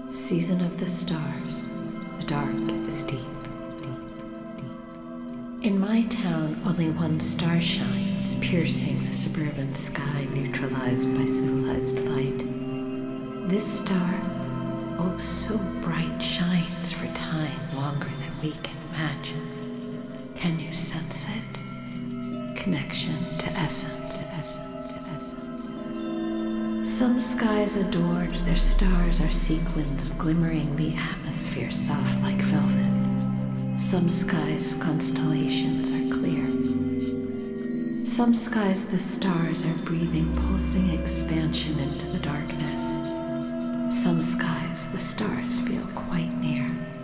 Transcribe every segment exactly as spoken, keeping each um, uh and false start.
Season of the stars, the dark is deep, deep, deep. In my town, only one star shines, piercing the suburban sky neutralized by civilized light. This star, oh so bright, shines for time longer than we can imagine. Can you sense it? Connection to essence, to essence, to essence, to essence. Some skies adored, their stars are sequins glimmering the atmosphere soft like velvet. Some skies' constellations are clear. Some skies the stars are breathing pulsing expansion into the darkness. Some skies the stars feel quite near.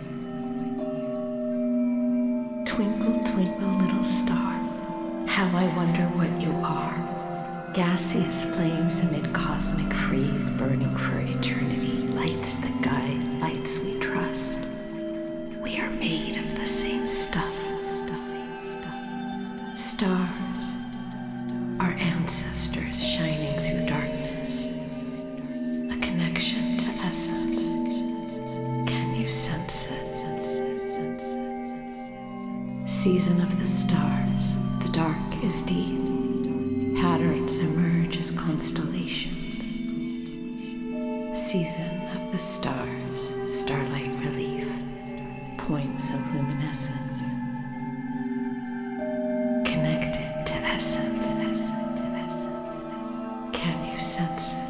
Twinkle, twinkle, little star, how I wonder what you are. Gaseous flames amid cosmic freeze, burning for eternity, lights that guide, lights we trust. We are made of the same stuff. Stars, our ancestors shining through darkness. A connection to essence. Can you sense it? Season of the stars, the dark is deep. Patterns emerge as constellations. Season of the stars, starlight relief, points of luminescence. Connected to essence. Can you sense it?